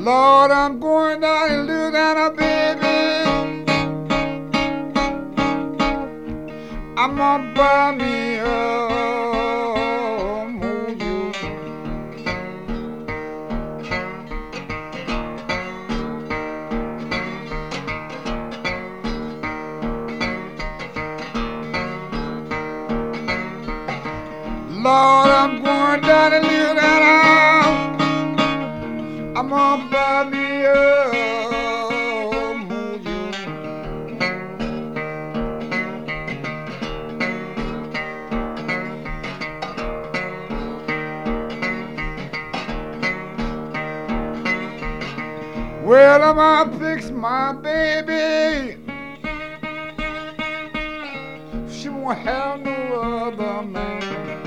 Lord, I'm going down in Louisiana, baby. I'm gonna buy me a mojo. Lord, I'm going down in Louisiana. I'm gonna buy me a mojo. Well, I'm gonna fix my baby. She won't have no other man.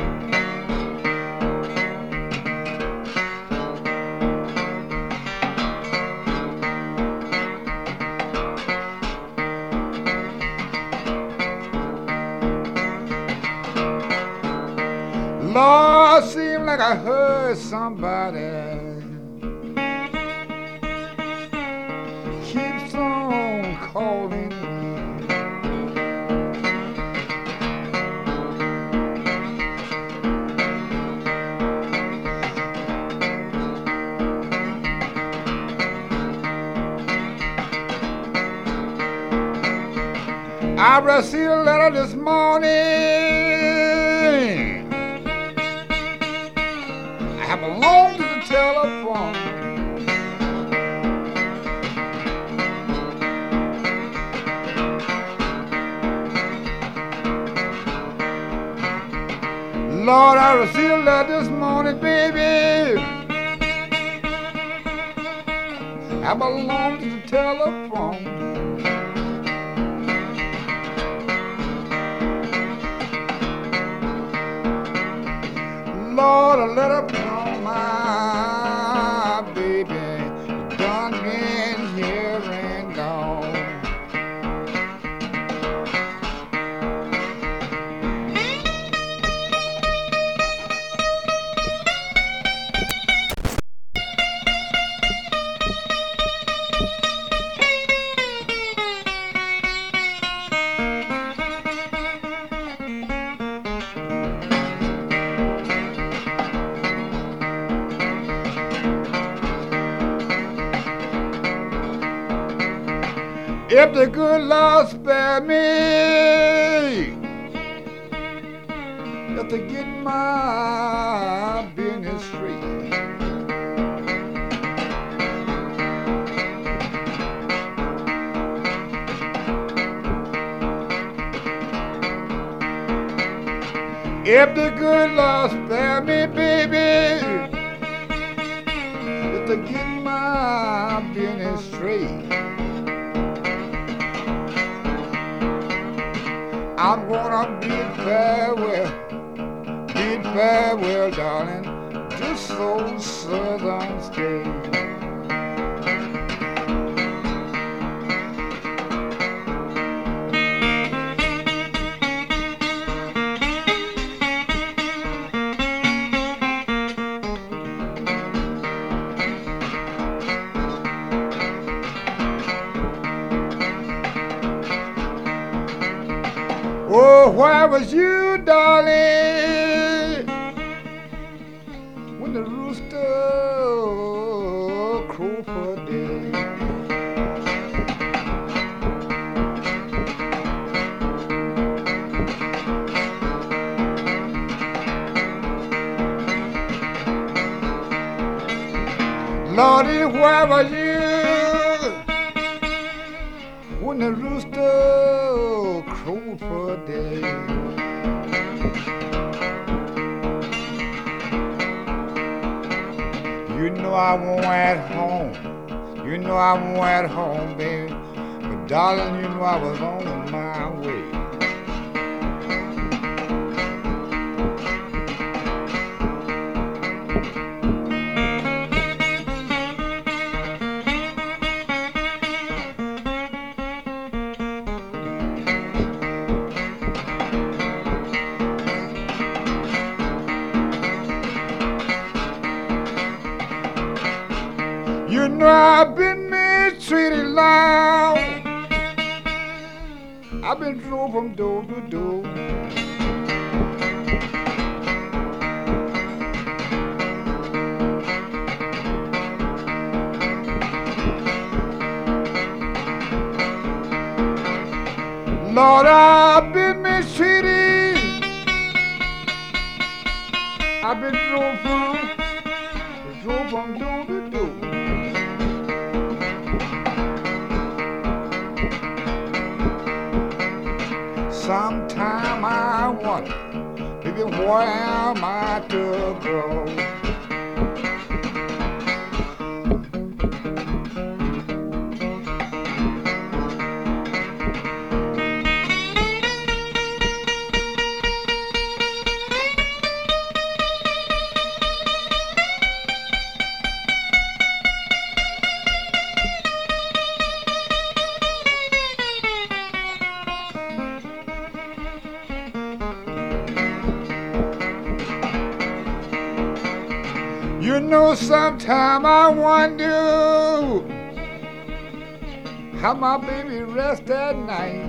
Lord, seems like I heard somebody keeps on calling me. I received a letter this morning. I belong to the telephone. Lord, I received a letter this morning, baby. I belong to the telephone. Lord, a letter from my baby done been here and gone. If the good Lord spare me, if to get my business straight. If the good Lord spare me, baby, if to get my business straight. I'm gonna bid farewell, darling, this old southern state. Oh, where was you, darling, when the rooster crowed for day? Lordy, where was you when the rooster crowed for day? You know I won't at home. You know I won't at home, baby. But darling, you know I was on my way. You know I've been mistreated long. I've been drove from door to door. Lord, I've been mistreated. I've been drove from door to door. Sometime I wonder, baby, where am I to go? You know, sometime I wonder how my baby rests at night.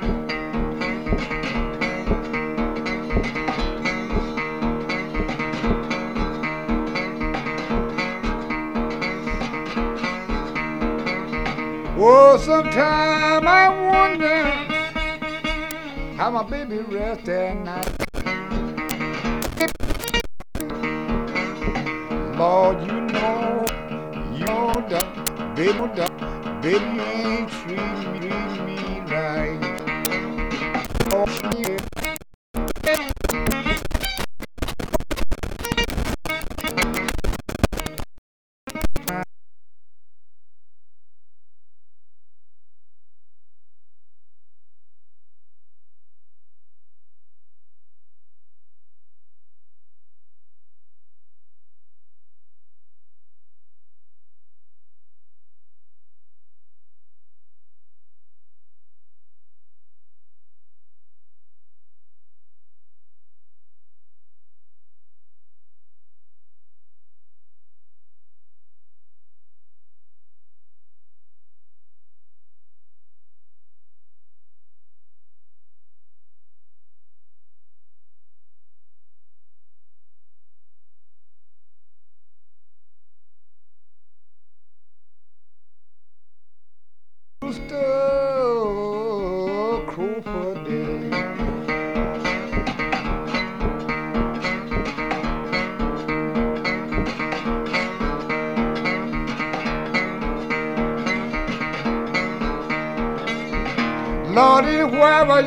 Oh, sometime I wonder how my baby rests at night. Lord, you know that baby ain't treat me right. Oh, yeah. Crow for day. Lordy, wherever